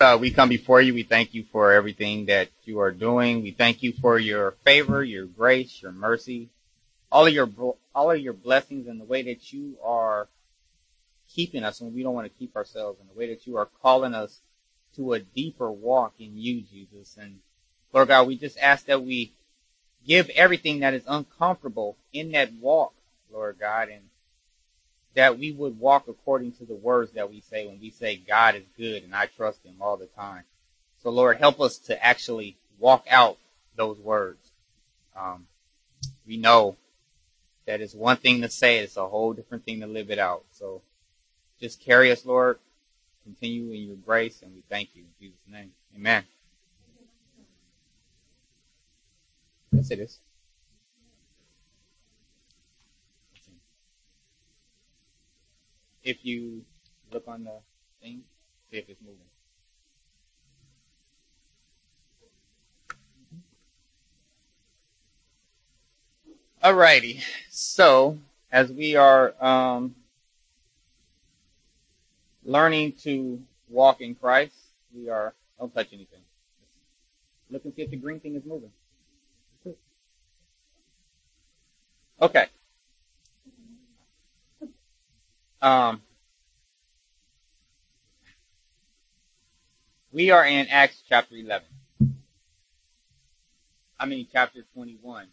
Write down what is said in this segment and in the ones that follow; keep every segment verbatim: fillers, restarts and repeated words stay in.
Uh, we come before you. We thank you for everything that you are doing. We thank you for your favor, your grace, your mercy, all of your all of your blessings, and the way that you are keeping us when we don't want to keep ourselves, and the way that you are calling us to a deeper walk in you, Jesus. And Lord God, we just ask that we give everything that is uncomfortable in that walk, Lord God, and that we would walk according to the words that we say when we say God is good and I trust him all the time. So Lord, help us to actually walk out those words. Um, we know that it's one thing to say, it's a whole different thing to live it out. So just carry us, Lord. Continue in your grace, and we thank you in Jesus' name. Amen. Yes, it is. If you look on the thing, see if it's moving. Alrighty. So, as we are um, learning to walk in Christ, we are, don't touch anything. Look and see if the green thing is moving. Okay. Um, we are in Acts chapter eleven. I mean chapter twenty-one.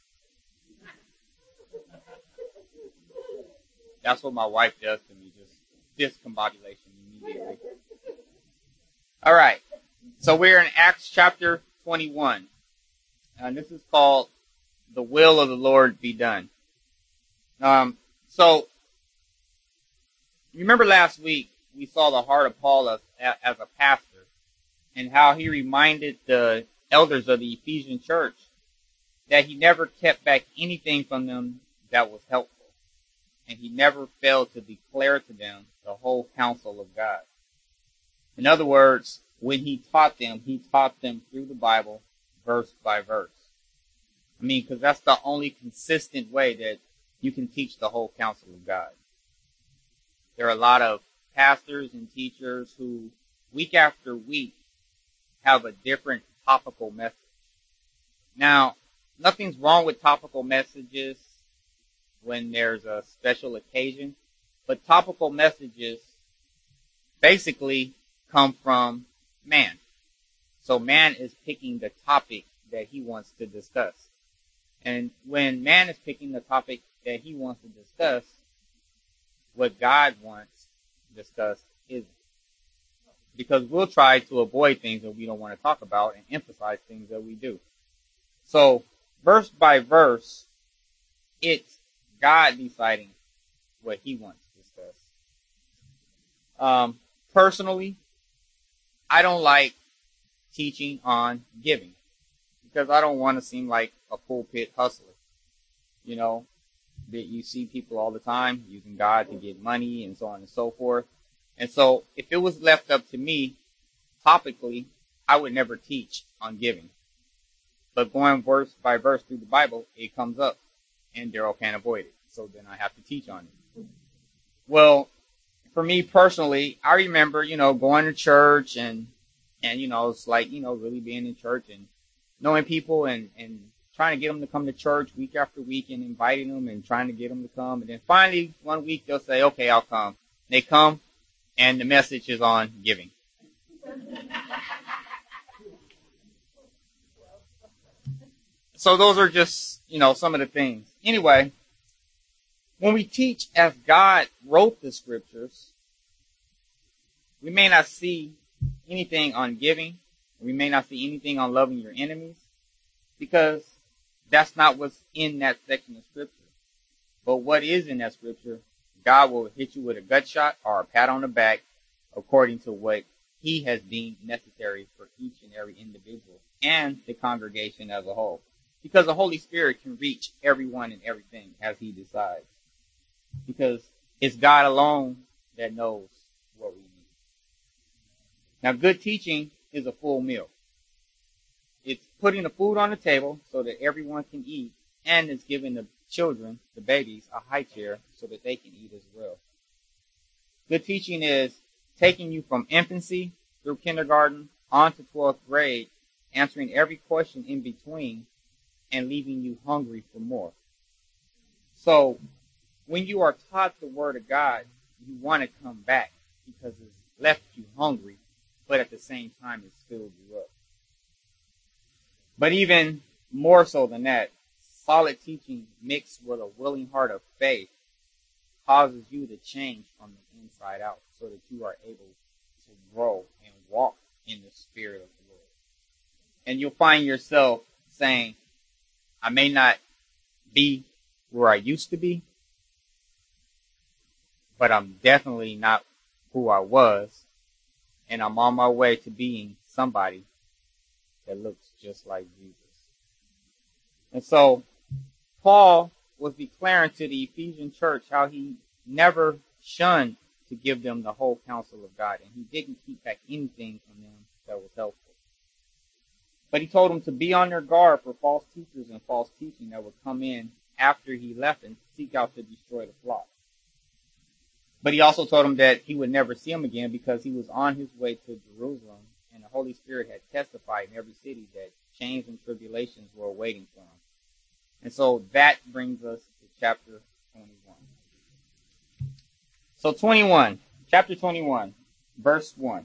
That's what my wife does to me, just discombobulation immediately. All right. So we're in Acts chapter twenty-one. And this is called The Will of the Lord Be Done. Um, so, remember last week we saw the heart of Paul as, as a pastor and how he reminded the elders of the Ephesian church that he never kept back anything from them that was helpful. And he never failed to declare to them the whole counsel of God. In other words, when he taught them, he taught them through the Bible, verse by verse. I mean, because that's the only consistent way that you can teach the whole counsel of God. There are a lot of pastors and teachers who, week after week, have a different topical message. Now, nothing's wrong with topical messages when there's a special occasion, but topical messages basically come from man. So man is picking the topic that he wants to discuss. And when man is picking the topic that he wants to discuss, what God wants discussed isn't. Because we'll try to avoid things that we don't want to talk about and emphasize things that we do. So, verse by verse, it's God deciding what he wants to discuss. Um, personally, I don't like teaching on giving because I don't want to seem like a pulpit hustler. You know, that you see people all the time using God to get money and so on and so forth. And so if it was left up to me, topically, I would never teach on giving. But going verse by verse through the Bible, it comes up and Daryl can't avoid it. So then I have to teach on it. Well, for me personally, I remember, you know, going to church and, and, you know, it's like, you know, really being in church and knowing people and, and trying to get them to come to church week after week and inviting them and trying to get them to come. And then finally, one week they'll say, okay, I'll come. And they come and the message is on giving. So those are just, you know, some of the things. Anyway, when we teach as God wrote the scriptures, we may not see anything on giving. We may not see anything on loving your enemies because that's not what's in that section of scripture. But what is in that scripture, God will hit you with a gut shot or a pat on the back according to what he has deemed necessary for each and every individual and the congregation as a whole. Because the Holy Spirit can reach everyone and everything as he decides. Because it's God alone that knows what we need. Now, good teaching is a full meal. It's putting the food on the table so that everyone can eat, and it's giving the children, the babies, a high chair so that they can eat as well. Good teaching is taking you from infancy through kindergarten on to twelfth grade, answering every question in between, and leaving you hungry for more. So when you are taught the Word of God, you want to come back because it's left you hungry, but at the same time it's filled you up. But even more so than that, solid teaching mixed with a willing heart of faith causes you to change from the inside out so that you are able to grow and walk in the Spirit of the Lord. And you'll find yourself saying, I may not be where I used to be, but I'm definitely not who I was, and I'm on my way to being somebody that looks just like Jesus. And so Paul was declaring to the Ephesian church how he never shunned to give them the whole counsel of God, and he didn't keep back anything from them that was helpful. But he told them to be on their guard for false teachers and false teaching that would come in after he left and seek out to destroy the flock. But he also told them that he would never see them again because he was on his way to Jerusalem, and the Holy Spirit had testified in every city that chains and tribulations were awaiting for him. And so that brings us to chapter twenty-one. So twenty-one, chapter twenty-one, verse one.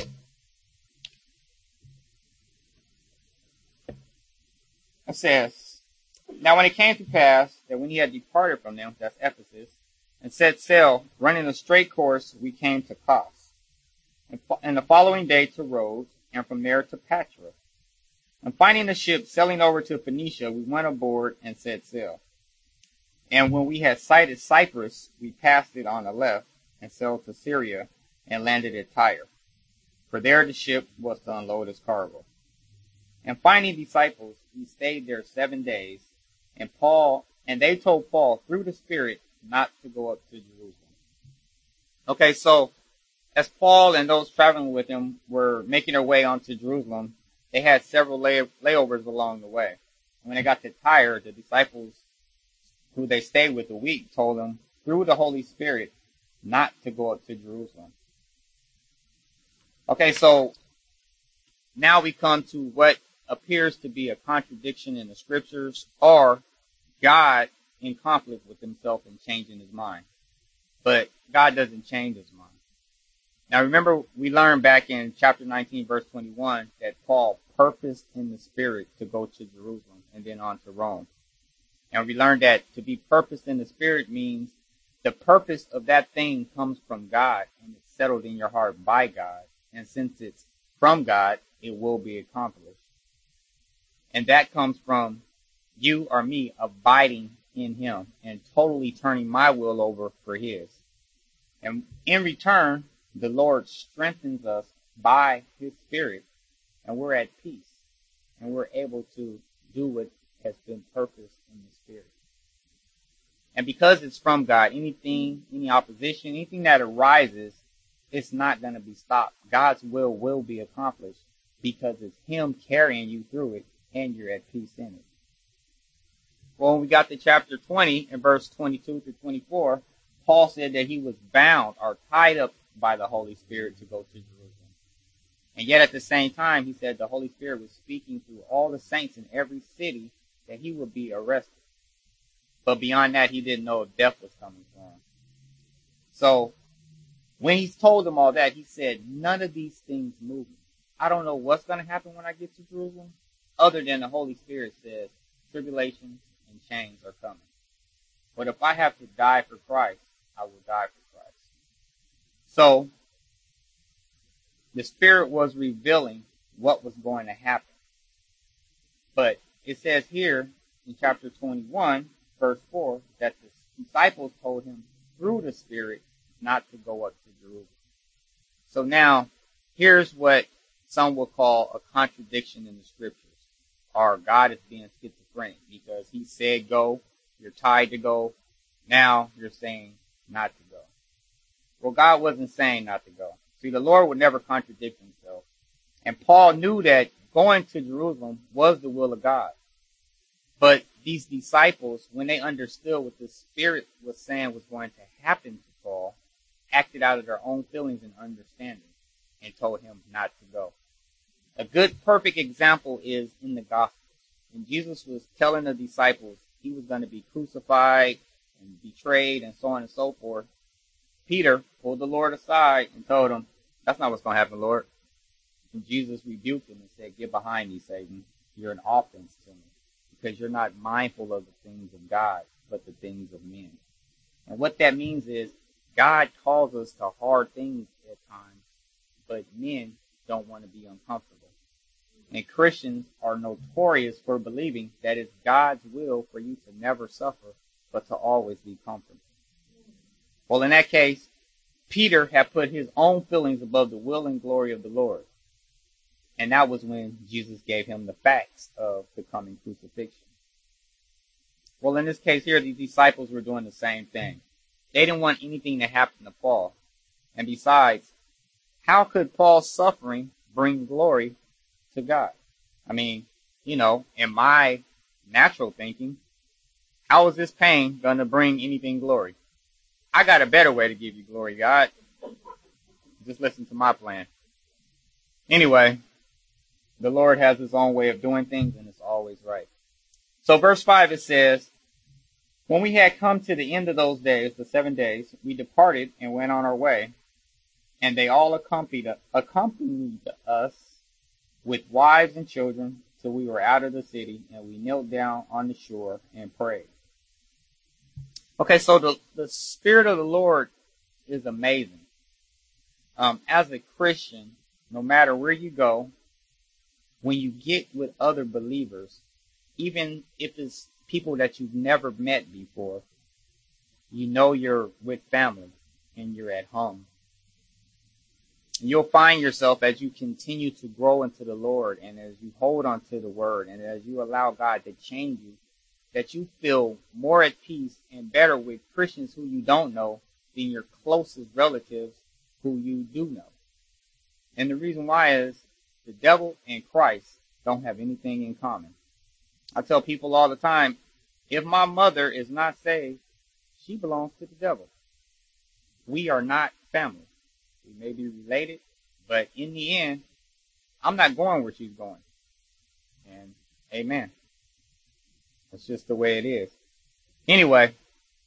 It says, Now when it came to pass that when he had departed from them, that's Ephesus, and set sail, running a straight course, we came to Kos, and, and the following day to Rhodes, and from there to Patra. And finding the ship sailing over to Phoenicia, we went aboard and set sail. And when we had sighted Cyprus, we passed it on the left, and sailed to Syria, and landed at Tyre. For there the ship was to unload its cargo. And finding disciples, we stayed there seven days, and Paul, and they told Paul through the Spirit not to go up to Jerusalem. Okay, so as Paul and those traveling with him were making their way onto Jerusalem, they had several lay- layovers along the way. And when they got to Tyre, the disciples who they stayed with a week told them through the Holy Spirit not to go up to Jerusalem. Okay, so now we come to what appears to be a contradiction in the scriptures, or God in conflict with himself and changing his mind. But God doesn't change his mind. Now remember, we learned back in chapter nineteen, verse twenty-one, that Paul purposed in the Spirit to go to Jerusalem and then on to Rome. And we learned that to be purposed in the Spirit means the purpose of that thing comes from God, and it's settled in your heart by God. And since it's from God, it will be accomplished. And that comes from you or me abiding in him and totally turning my will over for his. And in return, the Lord strengthens us by his Spirit, and we're at peace, and we're able to do what has been purposed in the Spirit. And because it's from God, anything, any opposition, anything that arises, it's not going to be stopped. God's will will be accomplished because it's him carrying you through it, and you're at peace in it. Well, when we got to chapter twenty, in verse twenty-two to twenty-four, Paul said that he was bound or tied up by the Holy Spirit to go to Jerusalem. And yet at the same time, he said the Holy Spirit was speaking through all the saints in every city that he would be arrested. But beyond that, he didn't know if death was coming for him. So when he told them all that, he said, none of these things move me. I don't know what's going to happen when I get to Jerusalem, other than the Holy Spirit says tribulations and chains are coming. But if I have to die for Christ, I will die for Christ. So the Spirit was revealing what was going to happen. But it says here in chapter twenty-one, verse four, that the disciples told him through the Spirit not to go up to Jerusalem. So now, here's what some will call a contradiction in the scriptures. Or God is being schizophrenic because he said go, you're tied to go, now you're saying not to go. Well, God wasn't saying not to go. See, the Lord would never contradict himself. And Paul knew that going to Jerusalem was the will of God. But these disciples, when they understood what the Spirit was saying was going to happen to Paul, acted out of their own feelings and understanding and told him not to go. A good, perfect example is in the Gospels. When Jesus was telling the disciples he was going to be crucified and betrayed and so on and so forth, Peter pulled the Lord aside and told him, that's not what's going to happen, Lord. And Jesus rebuked him and said, get behind me, Satan. You're an offense to me because you're not mindful of the things of God, but the things of men. And what that means is God calls us to hard things at times, but men don't want to be uncomfortable. And Christians are notorious for believing that it's God's will for you to never suffer, but to always be comfortable. Well, in that case, Peter had put his own feelings above the will and glory of the Lord. And that was when Jesus gave him the facts of the coming crucifixion. Well, in this case here, the disciples were doing the same thing. They didn't want anything to happen to Paul. And besides, how could Paul's suffering bring glory to God? I mean, you know, in my natural thinking, how is this pain going to bring anything glory? I got a better way to give you glory, God. Just listen to my plan. Anyway, the Lord has his own way of doing things, and it's always right. So verse five, it says, when we had come to the end of those days, the seven days, we departed and went on our way, and they all accompanied, accompanied us with wives and children till we were out of the city, and we knelt down on the shore and prayed. Okay, so the, the Spirit of the Lord is amazing. Um, as a Christian, no matter where you go, when you get with other believers, even if it's people that you've never met before, you know you're with family and you're at home. You'll find yourself as you continue to grow into the Lord and as you hold on to the Word and as you allow God to change you, that you feel more at peace and better with Christians who you don't know than your closest relatives who you do know. And the reason why is the devil and Christ don't have anything in common. I tell people all the time, if my mother is not saved, she belongs to the devil. We are not family. We may be related, but in the end, I'm not going where she's going. And amen. That's just the way it is. Anyway,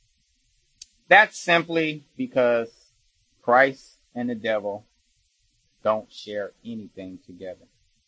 that's simply because Christ and the devil don't share anything together.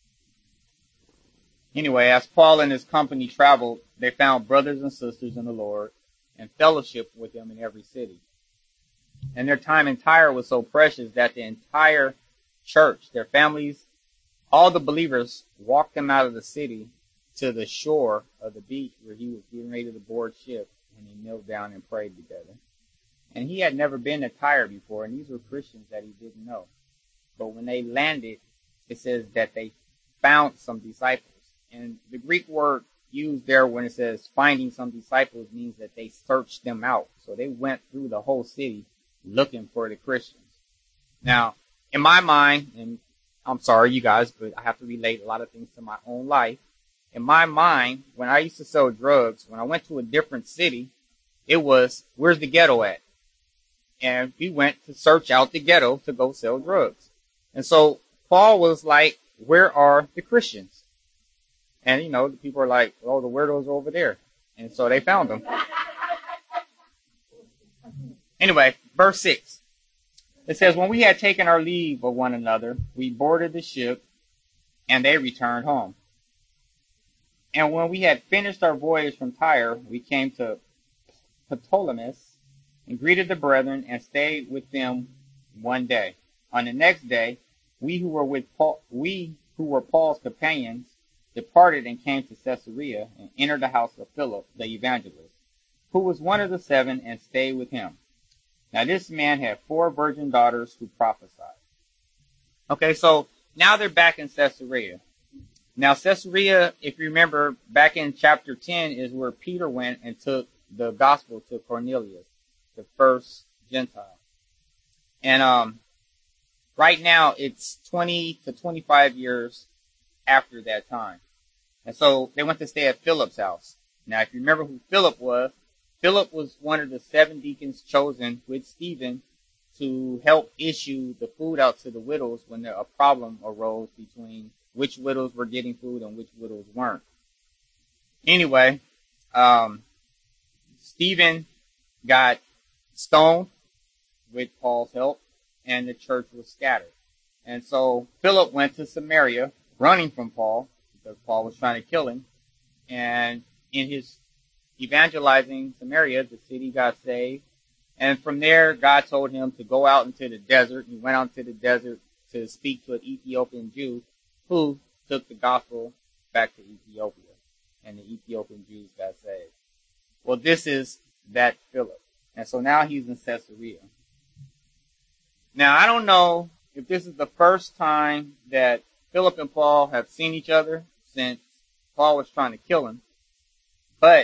Anyway, as Paul and his company traveled, they found brothers and sisters in the Lord and fellowship with them in every city. And their time in Tyre was so precious that the entire church, their families, all the believers walked them out of the city to the shore of the beach where he was getting ready to board ship, and he knelt down and prayed together. And he had never been to Tyre before, and these were Christians that he didn't know. But when they landed, it says that they found some disciples. And the Greek word used there when it says finding some disciples means that they searched them out. So they went through the whole city looking for the Christians. Now, in my mind, and I'm sorry you guys, but I have to relate a lot of things to my own life. In my mind, when I used to sell drugs, when I went to a different city, it was, where's the ghetto at? And we went to search out the ghetto to go sell drugs. And so Paul was like, where are the Christians? And, you know, the people are like, oh, the weirdos are over there. And so they found them. Anyway, verse six. It says, when we had taken our leave of one another, we boarded the ship, and they returned home. And when we had finished our voyage from Tyre, we came to Ptolemais and greeted the brethren and stayed with them one day. On the next day, we who were with Paul, we who were Paul's companions departed and came to Caesarea and entered the house of Philip the evangelist, who was one of the seven, and stayed with him. Now this man had four virgin daughters who prophesied. Okay, so now they're back in Caesarea. Now Caesarea, if you remember, back in chapter ten is where Peter went and took the gospel to Cornelius, the first Gentile. And um, right now it's twenty to twenty-five years after that time. And so they went to stay at Philip's house. Now if you remember who Philip was, Philip was one of the seven deacons chosen with Stephen to help issue the food out to the widows when there, a problem arose between which widows were getting food and which widows weren't. Anyway, um, Stephen got stoned with Paul's help, and the church was scattered. And so Philip went to Samaria, running from Paul, because Paul was trying to kill him. And in his evangelizing Samaria, the city got saved. And from there, God told him to go out into the desert. He went out into the desert to speak to an Ethiopian Jew who took the gospel back to Ethiopia. And the Ethiopian Jews got saved. Well, this is that Philip. And so now he's in Caesarea. Now, I don't know if this is the first time that Philip and Paul have seen each other since Paul was trying to kill him. But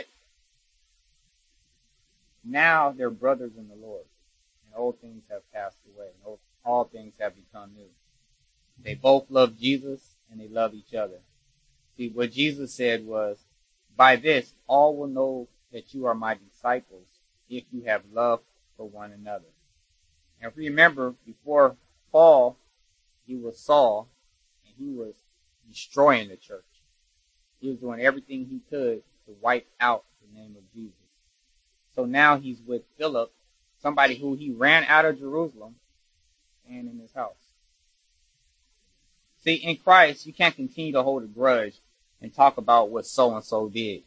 now they're brothers in the Lord. And old things have passed away. And all things have become new. They both love Jesus and they love each other. See, what Jesus said was, by this all will know that you are my disciples if you have love for one another. And if you remember, before Paul, he was Saul, and he was destroying the church. He was doing everything he could to wipe out the name of Jesus. So now he's with Philip, somebody who he ran out of Jerusalem and in his house. See, in Christ, you can't continue to hold a grudge and talk about what so-and-so did.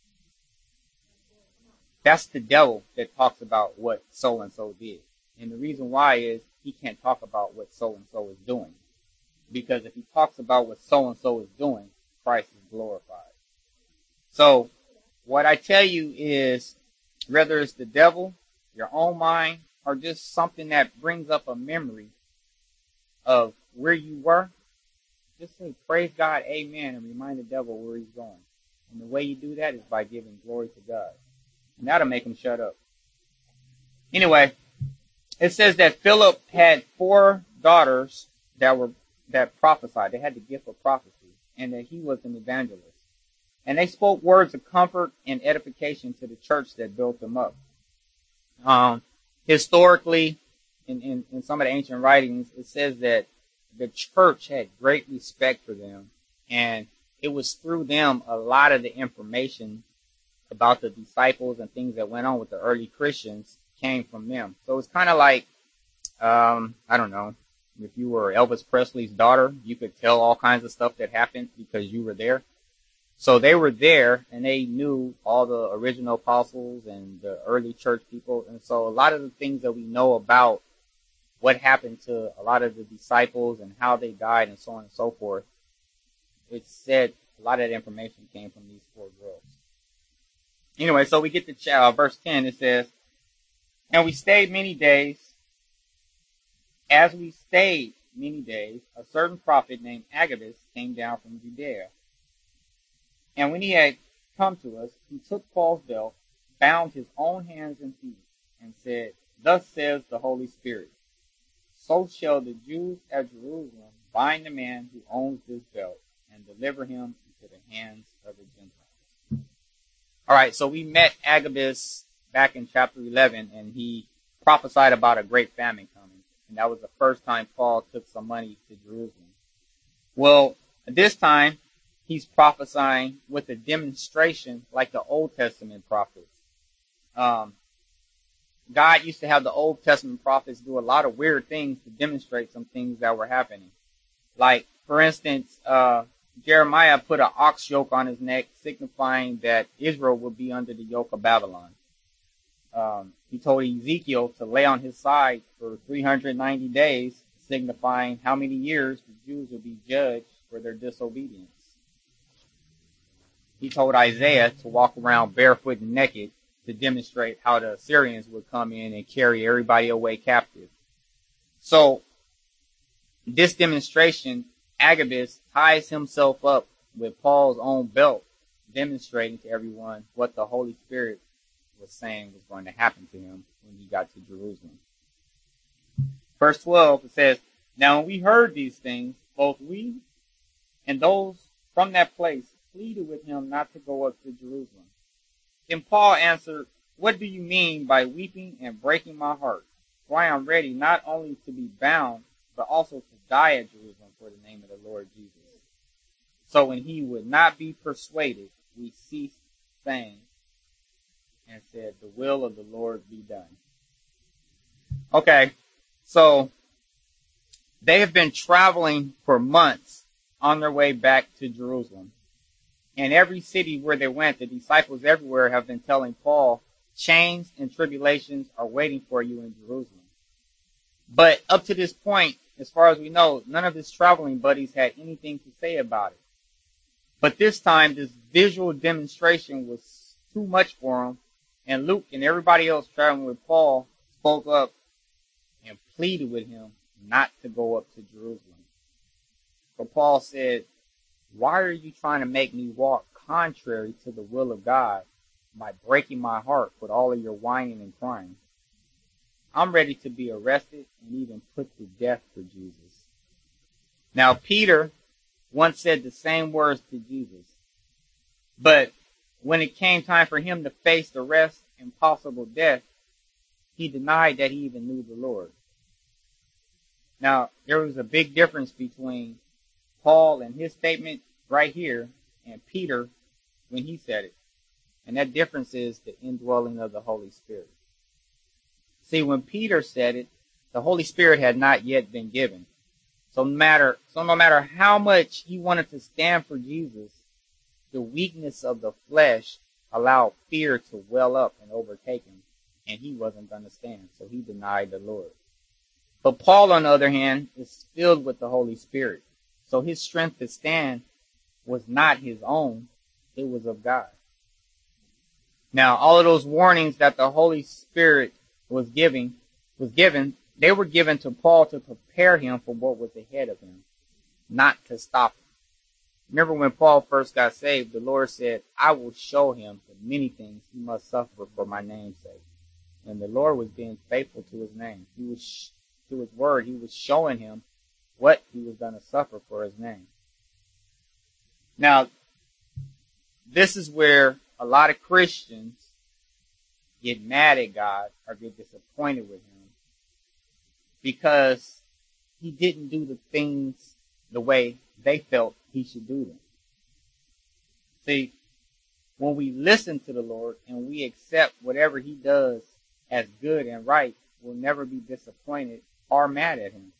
That's the devil that talks about what so-and-so did. And the reason why is he can't talk about what so-and-so is doing. Because if he talks about what so-and-so is doing, Christ is glorified. So, what I tell you is, whether it's the devil, your own mind, or just something that brings up a memory of where you were, just say, praise God, amen, and remind the devil where he's going. And the way you do that is by giving glory to God. And that'll make him shut up. Anyway, it says that Philip had four daughters that were that prophesied. They had the gift of prophecy, and that he was an evangelist. And they spoke words of comfort and edification to the church that built them up. Um, historically, in, in, in some of the ancient writings, it says that the church had great respect for them, and it was through them a lot of the information about the disciples and things that went on with the early Christians came from them. So it's kind of like, um, I don't know, if you were Elvis Presley's daughter, you could tell all kinds of stuff that happened because you were there. So they were there, and they knew all the original apostles and the early church people. And so a lot of the things that we know about what happened to a lot of the disciples and how they died and so on and so forth, it said a lot of that information came from these four girls. Anyway, so we get to uh, verse ten. It says, and we stayed many days. As we stayed many days, a certain prophet named Agabus came down from Judea. And when he had come to us, he took Paul's belt, bound his own hands and feet, and said, thus says the Holy Spirit, so shall the Jews at Jerusalem bind the man who owns this belt and deliver him into the hands of the Gentiles. All right, so we met Agabus back in chapter eleven, and he prophesied about a great famine coming. And that was the first time Paul took some money to Jerusalem. Well, this time, he's prophesying with a demonstration like the Old Testament prophets. Um, God used to have the Old Testament prophets do a lot of weird things to demonstrate some things that were happening. Like, for instance, uh, Jeremiah put an ox yoke on his neck, signifying that Israel would be under the yoke of Babylon. Um, he told Ezekiel to lay on his side for three hundred ninety days, signifying how many years the Jews would be judged for their disobedience. He told Isaiah to walk around barefoot and naked to demonstrate how the Assyrians would come in and carry everybody away captive. So, this demonstration, Agabus ties himself up with Paul's own belt, demonstrating to everyone what the Holy Spirit was saying was going to happen to him when he got to Jerusalem. Verse twelve, it says, now when we heard these things, both we and those from that place pleaded with him not to go up to Jerusalem. Then Paul answered, what do you mean by weeping and breaking my heart? For I am ready not only to be bound, but also to die at Jerusalem for the name of the Lord Jesus. So when he would not be persuaded, we ceased saying and said, the will of the Lord be done. Okay, so they have been traveling for months on their way back to Jerusalem. And every city where they went, the disciples everywhere have been telling Paul, chains and tribulations are waiting for you in Jerusalem. But up to this point, as far as we know, none of his traveling buddies had anything to say about it. But this time, this visual demonstration was too much for him, and Luke and everybody else traveling with Paul spoke up and pleaded with him not to go up to Jerusalem. So Paul said, why are you trying to make me walk contrary to the will of God by breaking my heart with all of your whining and crying? I'm ready to be arrested and even put to death for Jesus. Now, Peter once said the same words to Jesus, but when it came time for him to face arrest and possible death, he denied that he even knew the Lord. Now, there was a big difference between Paul and his statement right here and Peter when he said it. And that difference is the indwelling of the Holy Spirit. See, when Peter said it, the Holy Spirit had not yet been given. So no matter, so no matter how much he wanted to stand for Jesus, the weakness of the flesh allowed fear to well up and overtake him, and he wasn't going to stand, so he denied the Lord. But Paul, on the other hand, is filled with the Holy Spirit, so his strength to stand was not his own, it was of God. Now, all of those warnings that the Holy Spirit was giving, was given, they were given to Paul to prepare him for what was ahead of him, not to stop him. Remember when Paul first got saved, the Lord said, I will show him the many things he must suffer for my name's sake. And the Lord was being faithful to his name. He was, to his word, he was showing him what he was going to suffer for his name. Now, this is where a lot of Christians get mad at God or get disappointed with him because he didn't do the things the way they felt he should do them. See, when we listen to the Lord and we accept whatever he does as good and right, we'll never be disappointed or mad at him.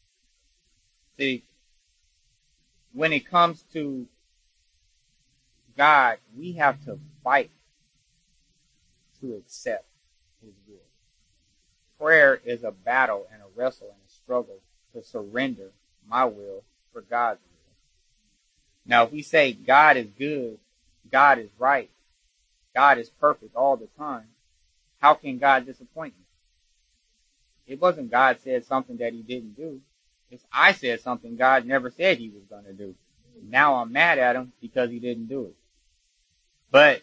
See, when it comes to God, we have to fight to accept his will. Prayer is a battle and a wrestle and a struggle to surrender my will for God's will. Now, if we say God is good, God is right, God is perfect all the time, how can God disappoint me? It wasn't God said something that he didn't do. It's I said something God never said he was going to do. Now I'm mad at him because he didn't do it. But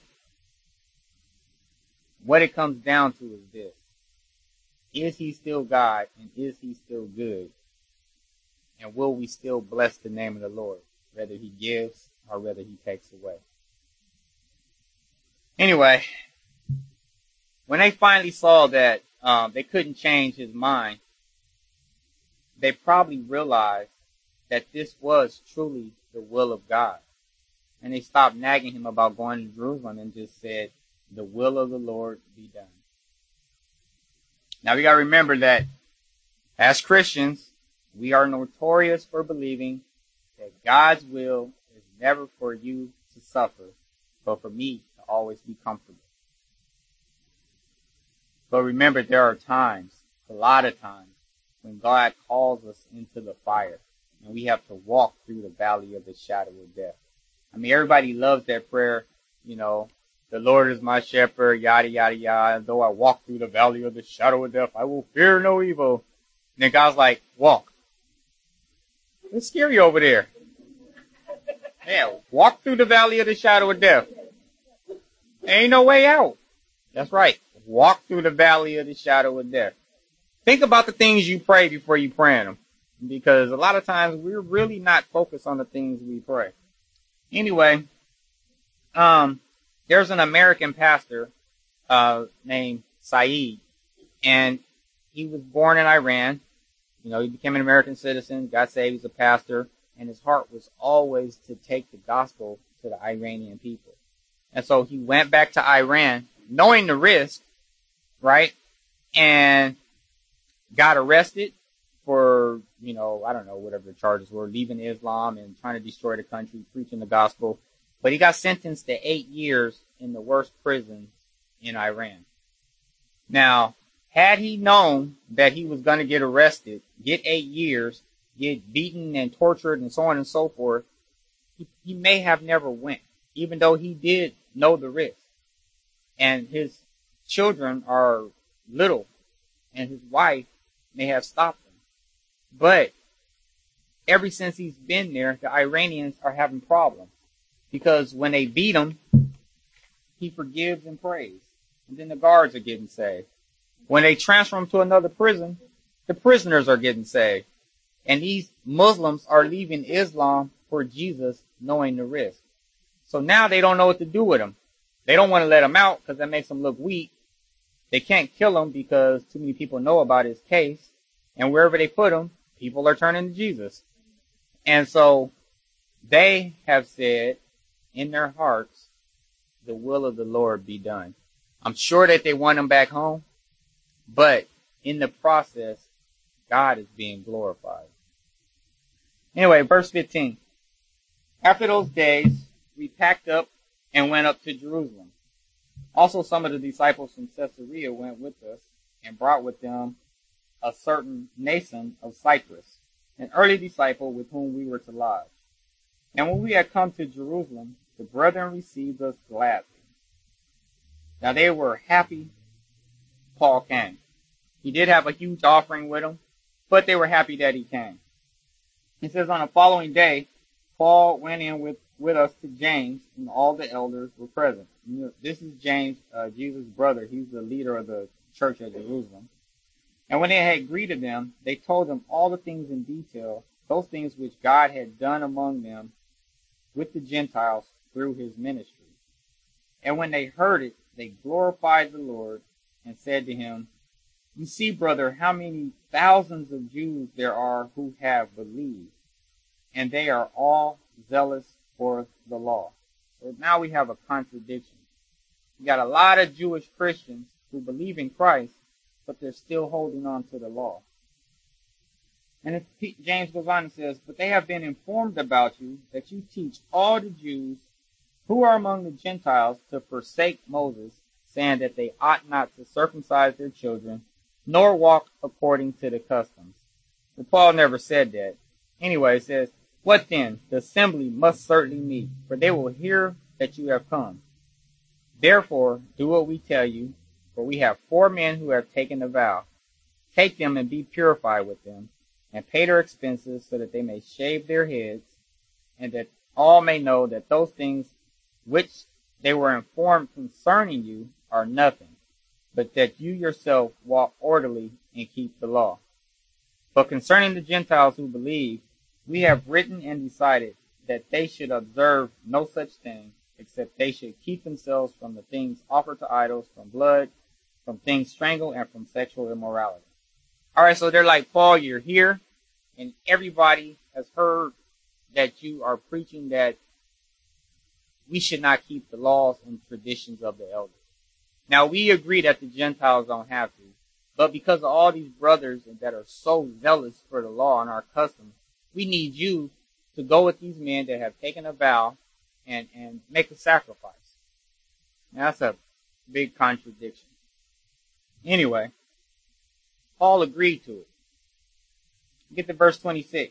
what it comes down to is this. Is he still God and is he still good? And will we still bless the name of the Lord, whether he gives or whether he takes away? Anyway, when they finally saw that um, they couldn't change his mind, they probably realized that this was truly the will of God. And they stopped nagging him about going to Jerusalem and just said, the will of the Lord be done. Now we gotta remember that as Christians, we are notorious for believing that God's will is never for you to suffer, but for me to always be comfortable. But remember, there are times, a lot of times, when God calls us into the fire, and we have to walk through the valley of the shadow of death. I mean, everybody loves that prayer, you know, the Lord is my shepherd, yada, yada, yada. Though I walk through the valley of the shadow of death, I will fear no evil. And then God's like, walk. It's scary over there. Yeah, walk through the valley of the shadow of death. Ain't no way out. That's right. Walk through the valley of the shadow of death. Think about the things you pray before you pray them. Because a lot of times we're really not focused on the things we pray. Anyway, um, there's an American pastor uh, named Saeed, and he was born in Iran. You know, he became an American citizen, got saved, he's a pastor, and his heart was always to take the gospel to the Iranian people. And so he went back to Iran, knowing the risk, right? And got arrested for, you know, I don't know, whatever the charges were, leaving Islam and trying to destroy the country, preaching the gospel. But he got sentenced to eight years in the worst prison in Iran. Now, had he known that he was going to get arrested, get eight years, get beaten and tortured and so on and so forth, he, he may have never went, even though he did know the risk. And his children are little, and his wife may have stopped him. But ever since he's been there, the Iranians are having problems. Because when they beat him, he forgives and prays. And then the guards are getting saved. When they transfer him to another prison, the prisoners are getting saved. And these Muslims are leaving Islam for Jesus, knowing the risk. So now they don't know what to do with him. They don't want to let him out because that makes him look weak. They can't kill him because too many people know about his case. And wherever they put him, people are turning to Jesus. And so they have said in their hearts, the will of the Lord be done. I'm sure that they want him back home, but in the process, God is being glorified. Anyway, verse fifteen. After those days, we packed up and went up to Jerusalem. Also, some of the disciples from Caesarea went with us and brought with them a certain Nason of Cyprus, an early disciple with whom we were to lodge. And when we had come to Jerusalem, the brethren received us gladly. Now they were happy Paul came. He did have a huge offering with him, but they were happy that he came. It says, on the following day, Paul went in with, with us to James, and all the elders were present. You know, this is James, uh, Jesus' brother. He's the leader of the church at Jerusalem. And when they had greeted them, they told them all the things in detail, those things which God had done among them with the Gentiles through his ministry. And when they heard it, they glorified the Lord and said to him, you see, brother, how many thousands of Jews there are who have believed, and they are all zealous for the law. So now we have a contradiction. We got a lot of Jewish Christians who believe in Christ, but they're still holding on to the law. And if James goes on and says, but they have been informed about you, that you teach all the Jews who are among the Gentiles to forsake Moses, saying that they ought not to circumcise their children, nor walk according to the customs. But Paul never said that. Anyway, it says, what then? The assembly must certainly meet, for they will hear that you have come. Therefore, do what we tell you, for we have four men who have taken a vow. Take them and be purified with them, and pay their expenses so that they may shave their heads, and that all may know that those things which they were informed concerning you are nothing, but that you yourself walk orderly and keep the law. But concerning the Gentiles who believe, we have written and decided that they should observe no such thing, except they should keep themselves from the things offered to idols, from blood, from things strangled, and from sexual immorality. Alright, so they're like, Paul, you're here, and everybody has heard that you are preaching that we should not keep the laws and traditions of the elders. Now, we agree that the Gentiles don't have to, but because of all these brothers that are so zealous for the law and our customs, we need you to go with these men that have taken a vow and, and make a sacrifice. Now, that's a big contradiction. Anyway, Paul agreed to it. Get to verse twenty-six.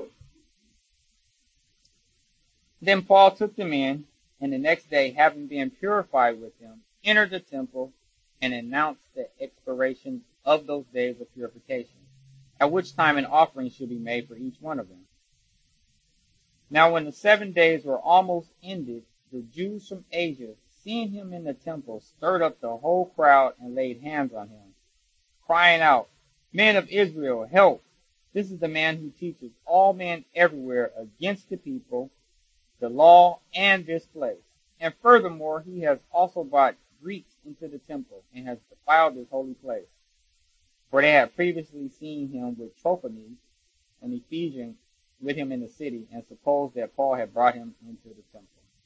Then Paul took them in, and the next day, having been purified with them, entered the temple and announced the expiration of those days of purification, at which time an offering should be made for each one of them. Now when the seven days were almost ended, the Jews from Asia, seeing him in the temple, stirred up the whole crowd and laid hands on him, crying out, Men of Israel, help! This is the man who teaches all men everywhere against the people, the law, and this place. And furthermore, he has also brought Greeks into the temple and has defiled this holy place. For they had previously seen him with Trophimus, an Ephesian, with him in the city and supposed that Paul had brought him into the temple.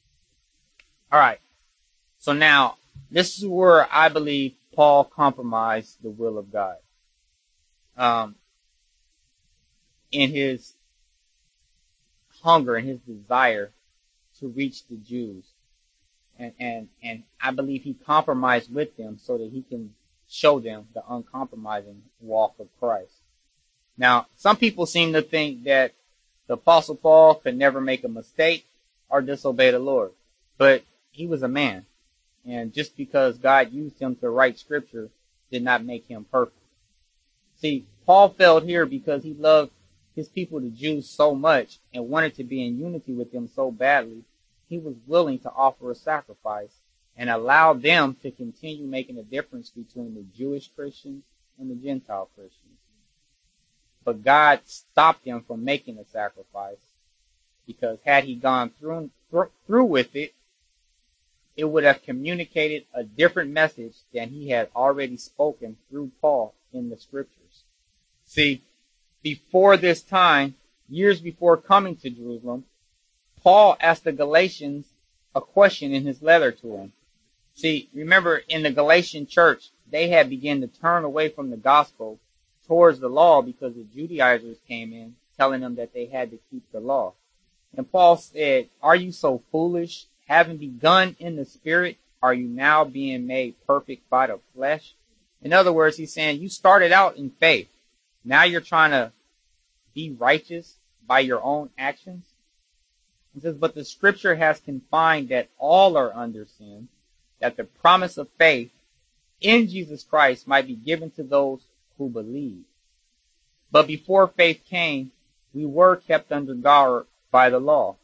All right. So now, this is where I believe Paul compromised the will of God. Um, in his hunger and his desire to reach the Jews. And, and, and I believe he compromised with them so that he can show them the uncompromising walk of Christ. Now, some people seem to think that the Apostle Paul could never make a mistake or disobey the Lord. But he was a man. And just because God used him to write scripture did not make him perfect. See, Paul failed here because he loved his people, the Jews, so much and wanted to be in unity with them so badly, he was willing to offer a sacrifice and allow them to continue making a difference between the Jewish Christians and the Gentile Christians. But God stopped him from making a sacrifice because had he gone through, through with it, it would have communicated a different message than he had already spoken through Paul in the scriptures. See, before this time, years before coming to Jerusalem, Paul asked the Galatians a question in his letter to them. See, remember in the Galatian church, they had begun to turn away from the gospel towards the law because the Judaizers came in telling them that they had to keep the law. And Paul said, "Are you so foolish? Having begun in the spirit, are you now being made perfect by the flesh?" In other words, he's saying you started out in faith. Now you're trying to be righteous by your own actions. He says, but the scripture has confined that all are under sin, that the promise of faith in Jesus Christ might be given to those who believe. But before faith came, we were kept under guard by the law,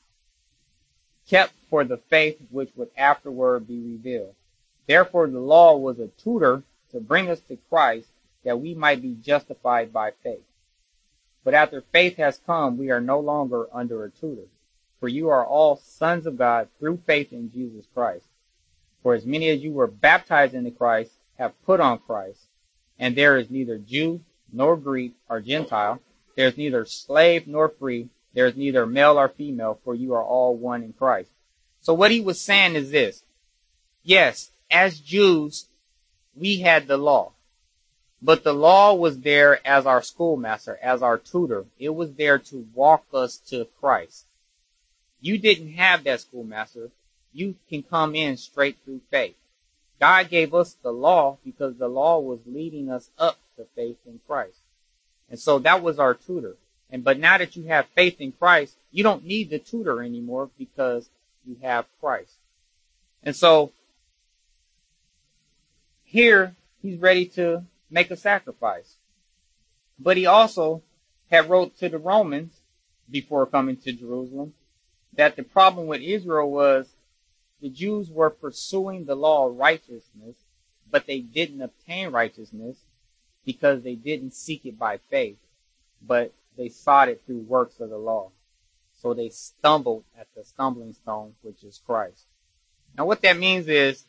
kept for the faith which would afterward be revealed. Therefore the law was a tutor to bring us to Christ, that we might be justified by faith. But after faith has come, we are no longer under a tutor. For you are all sons of God through faith in Jesus Christ. For as many as you were baptized into Christ have put on Christ. And there is neither Jew nor Greek or Gentile. There is neither slave nor free. There is neither male or female, for you are all one in Christ. So what he was saying is this. Yes, as Jews, we had the law. But the law was there as our schoolmaster, as our tutor. It was there to walk us to Christ. You didn't have that schoolmaster. You can come in straight through faith. God gave us the law because the law was leading us up to faith in Christ. And so that was our tutor. And but now that you have faith in Christ, you don't need the tutor anymore because you have Christ. And so here he's ready to make a sacrifice. But he also had wrote to the Romans before coming to Jerusalem that the problem with Israel was the Jews were pursuing the law of righteousness, but they didn't obtain righteousness because they didn't seek it by faith, but they sought it through works of the law. So they stumbled at the stumbling stone, which is Christ. Now what that means is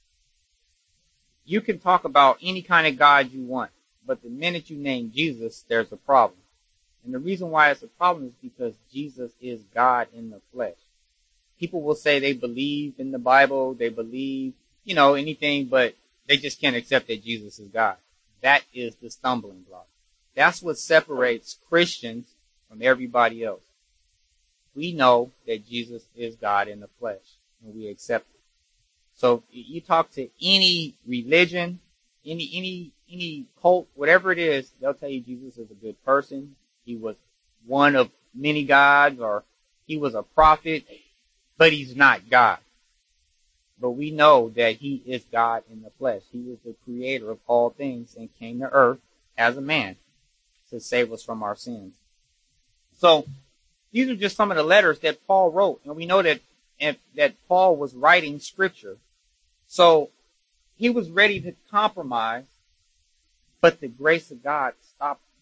you can talk about any kind of God you want, but the minute you name Jesus, there's a problem. And the reason why it's a problem is because Jesus is God in the flesh. People will say they believe in the Bible, they believe, you know, anything, but they just can't accept that Jesus is God. That is the stumbling block. That's what separates Christians from everybody else. We know that Jesus is God in the flesh, and we accept it. So you talk to any religion, any any any cult, whatever it is, they'll tell you Jesus is a good person. He was one of many gods, or he was a prophet, but he's not God. But we know that he is God in the flesh. He is the creator of all things and came to earth as a man to save us from our sins. So these are just some of the letters that Paul wrote, and we know that and that Paul was writing scripture. So he was ready to compromise, but the grace of God stopped him.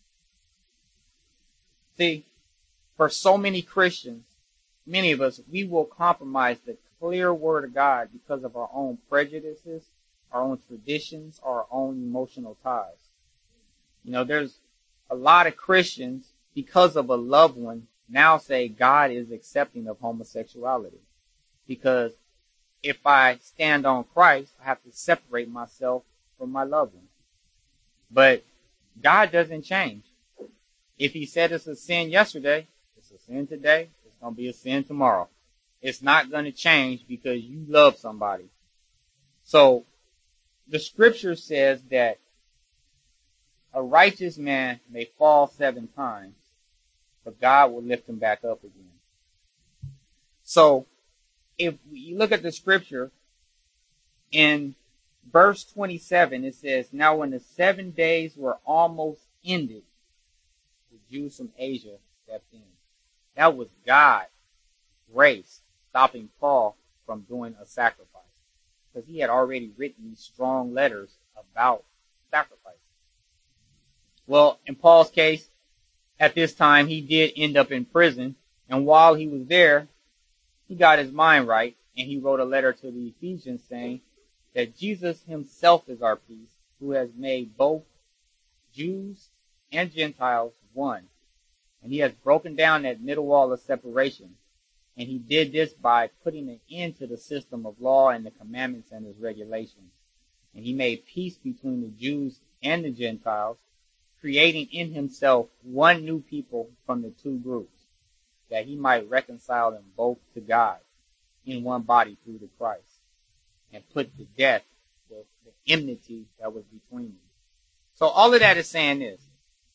See, for so many Christians, many of us, we will compromise the clear word of God because of our own prejudices, our own traditions, our own emotional ties. You know, there's a lot of Christians, because of a loved one, now say God is accepting of homosexuality. Because if I stand on Christ, I have to separate myself from my loved one. But God doesn't change. If he said it's a sin yesterday, it's a sin today, it's going to be a sin tomorrow. It's not going to change because you love somebody. So the scripture says that a righteous man may fall seven times, but God will lift him back up again. So if you look at the scripture, in verse twenty-seven, it says, now when the seven days were almost ended, the Jews from Asia stepped in. That was God's grace stopping Paul from doing a sacrifice. Because he had already written these strong letters about sacrifice. Well, in Paul's case, at this time, he did end up in prison. And while he was there, he got his mind right. And he wrote a letter to the Ephesians saying that Jesus himself is our peace, who has made both Jews and Gentiles one. And he has broken down that middle wall of separation. And he did this by putting an end to the system of law and the commandments and his regulations. And he made peace between the Jews and the Gentiles, creating in himself one new people from the two groups, that he might reconcile them both to God in one body through the Christ, and put to death the, the enmity that was between them. So all of that is saying this.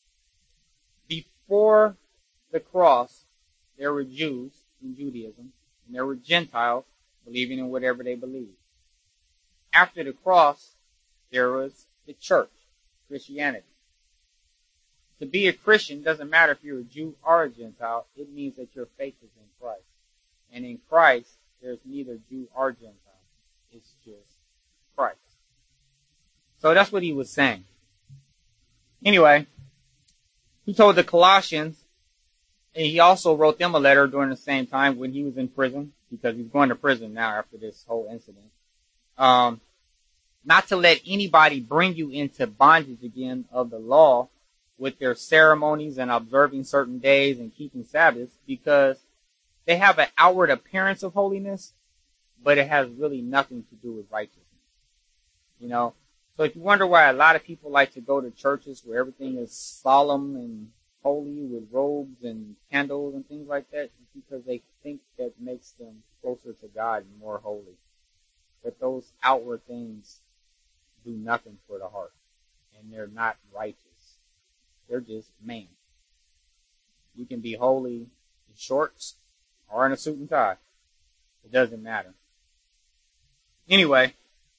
Before the cross, there were Jews in Judaism, and there were Gentiles believing in whatever they believed. After the cross, there was the church, Christianity. To be a Christian doesn't matter if you're a Jew or a Gentile. It means that your faith is in Christ. And in Christ, there's neither Jew or Gentile. It's just Christ. So that's what he was saying. Anyway, he told the Colossians, and he also wrote them a letter during the same time when he was in prison, because he's going to prison now after this whole incident. Um, not to let anybody bring you into bondage again of the law with their ceremonies and observing certain days and keeping Sabbaths, because they have an outward appearance of holiness, but it has really nothing to do with righteousness. You know? So if you wonder why a lot of people like to go to churches where everything is solemn and holy with robes and candles and things like that, it's because they think that makes them closer to God and more holy. But those outward things do nothing for the heart, and they're not righteous. They're just man. You can be holy in shorts or in a suit and tie. It doesn't matter. Anyway,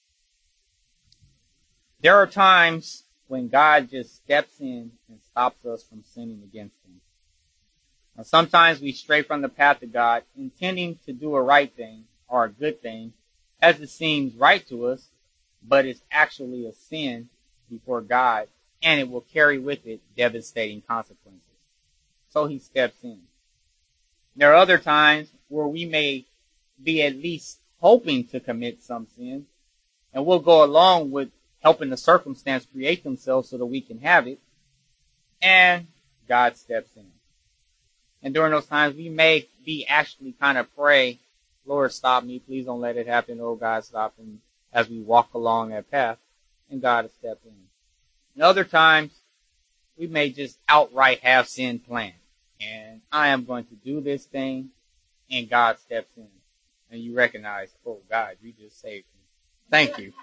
there are times when God just steps in and stops us from sinning against him. Now, sometimes we stray from the path of God, intending to do a right thing or a good thing, as it seems right to us, but it's actually a sin before God, and it will carry with it devastating consequences. So he steps in. There are other times where we may be at least hoping to commit some sin, and we'll go along with helping the circumstance create themselves so that we can have it, and God steps in. And during those times, we may be actually kind of pray, Lord, stop me, please don't let it happen, oh God, stop me, as we walk along that path, and God will step in. And other times, we may just outright have sin planned, and I am going to do this thing, and God steps in. And you recognize, oh God, you just saved me. Thank you.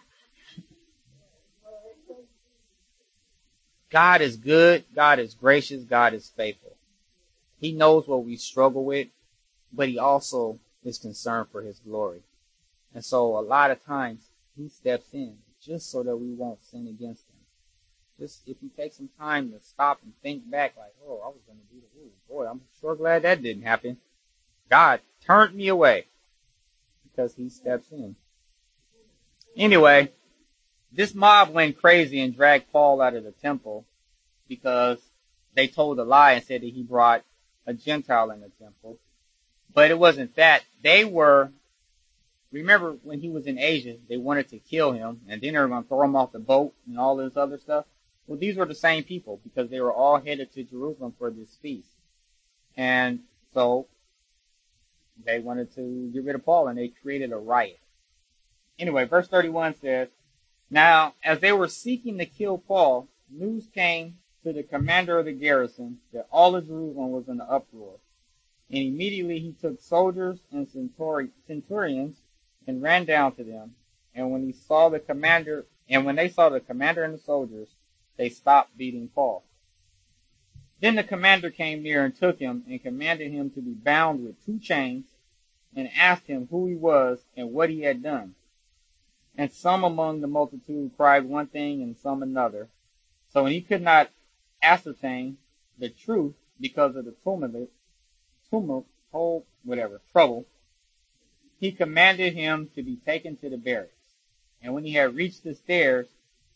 God is good, God is gracious, God is faithful. He knows what we struggle with, but he also is concerned for his glory. And so a lot of times, he steps in just so that we won't sin against him. Just if you take some time to stop and think back, like, oh, I was going to do the, oh boy, I'm sure glad that didn't happen. God turned me away because he steps in. Anyway, this mob went crazy and dragged Paul out of the temple because they told a lie and said that he brought a Gentile in the temple. But it wasn't that. They were, remember when he was in Asia, they wanted to kill him, and then they were going to throw him off the boat and all this other stuff. Well, these were the same people because they were all headed to Jerusalem for this feast. And So they wanted to get rid of Paul, and they created a riot. Anyway, verse thirty-one says, "Now, as they were seeking to kill Paul, news came to the commander of the garrison that all of Jerusalem was in an uproar. And immediately he took soldiers and centuri- centurions and ran down to them. And when he saw the commander, and when they saw the commander and the soldiers, they stopped beating Paul. Then the commander came near and took him and commanded him to be bound with two chains, and asked him who he was and what he had done. And some among the multitude cried one thing and some another. So when he could not ascertain the truth because of the tumult, tumult, whole, whatever, trouble, he commanded him to be taken to the barracks. And when he had reached the stairs,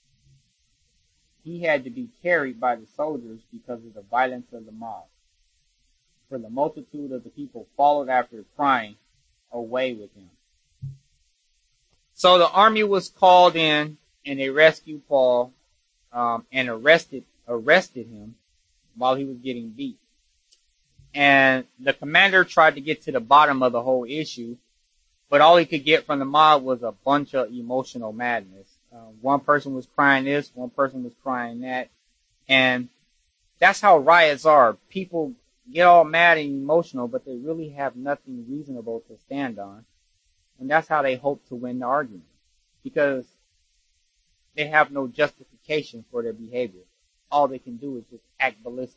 he had to be carried by the soldiers because of the violence of the mob. For the multitude of the people followed after, crying, "Away with him." So the army was called in, and they rescued Paul um, and arrested arrested him while he was getting beat. And the commander tried to get to the bottom of the whole issue, but all he could get from the mob was a bunch of emotional madness. Uh, one person was crying this, one person was crying that, and that's how riots are. People get all mad and emotional, but they really have nothing reasonable to stand on. And that's how they hope to win the argument, because they have no justification for their behavior. All they can do is just act ballistic.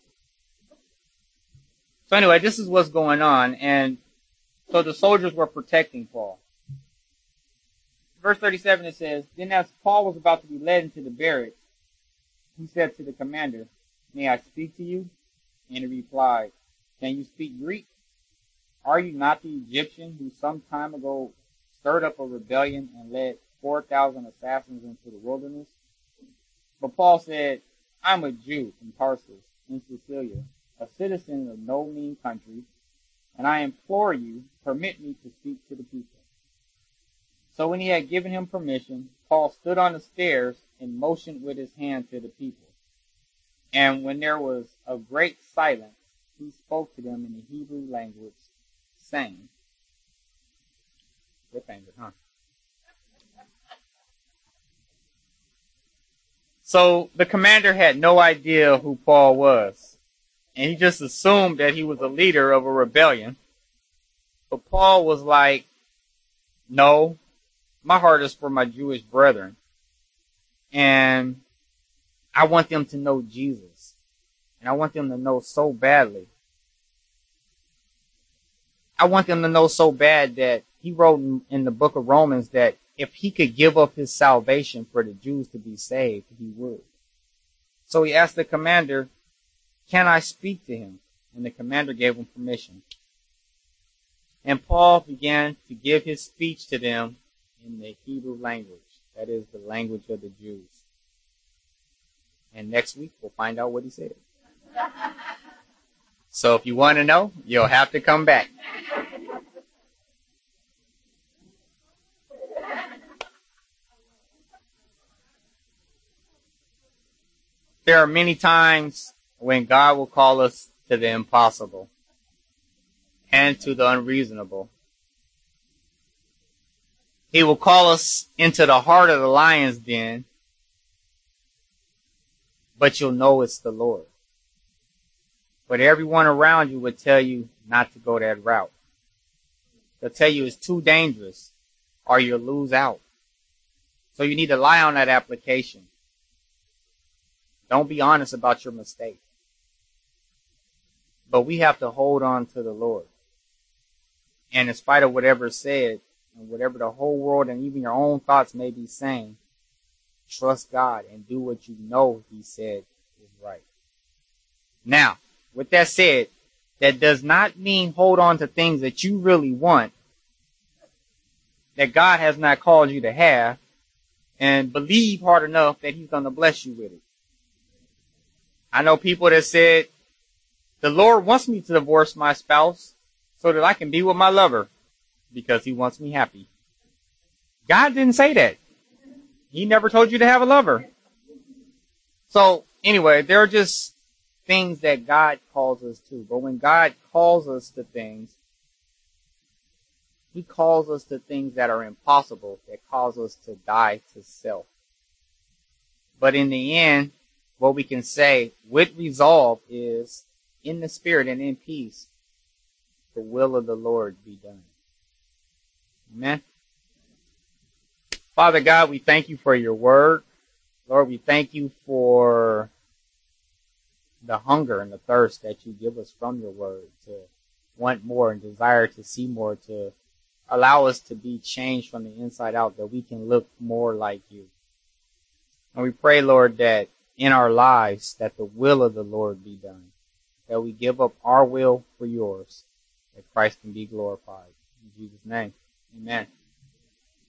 So anyway, this is what's going on, and so the soldiers were protecting Paul. Verse thirty-seven, it says, "Then as Paul was about to be led into the barracks, he said to the commander, 'May I speak to you?' And he replied, 'Can you speak Greek? Are you not the Egyptian who some time ago stirred up a rebellion and led four thousand assassins into the wilderness?' But Paul said, 'I'm a Jew from Tarsus in Cilicia, a citizen of no mean country, and I implore you, permit me to speak to the people.' So when he had given him permission, Paul stood on the stairs and motioned with his hand to the people. And when there was a great silence, he spoke to them in the Hebrew language, saying," cliffhanger, huh? So the commander had no idea who Paul was, and he just assumed that he was a leader of a rebellion. But Paul was like, "No, my heart is for my Jewish brethren, and I want them to know Jesus, and I want them to know so badly. I want them to know so bad that he wrote in, in the book of Romans that if he could give up his salvation for the Jews to be saved, he would." So he asked the commander, "Can I speak to him?" And the commander gave him permission. And Paul began to give his speech to them in the Hebrew language, that is the language of the Jews. And next week we'll find out what he said. So if you want to know, you'll have to come back. There are many times when God will call us to the impossible and to the unreasonable. He will call us into the heart of the lion's den, but you'll know it's the Lord. But everyone around you would tell you not to go that route. They'll tell you it's too dangerous or you'll lose out. So you need to lie on that application. Don't be honest about your mistake. But we have to hold on to the Lord. And in spite of whatever is said, and whatever the whole world and even your own thoughts may be saying, trust God and do what you know He said is right. Now, with that said, that does not mean hold on to things that you really want, that God has not called you to have, and believe hard enough that He's going to bless you with it. I know people that said, the Lord wants me to divorce my spouse so that I can be with my lover because He wants me happy. God didn't say that. He never told you to have a lover. So anyway, there are just things that God calls us to. But when God calls us to things, He calls us to things that are impossible, that cause us to die to self. But in the end, what we can say with resolve is, in the Spirit and in peace, the will of the Lord be done. Amen. Father God, we thank you for your word. Lord, we thank you for the hunger and the thirst that you give us from your word to want more and desire to see more, to allow us to be changed from the inside out, that we can look more like you. And we pray, Lord, that in our lives, that the will of the Lord be done, that we give up our will for yours, that Christ can be glorified. In Jesus' name, amen.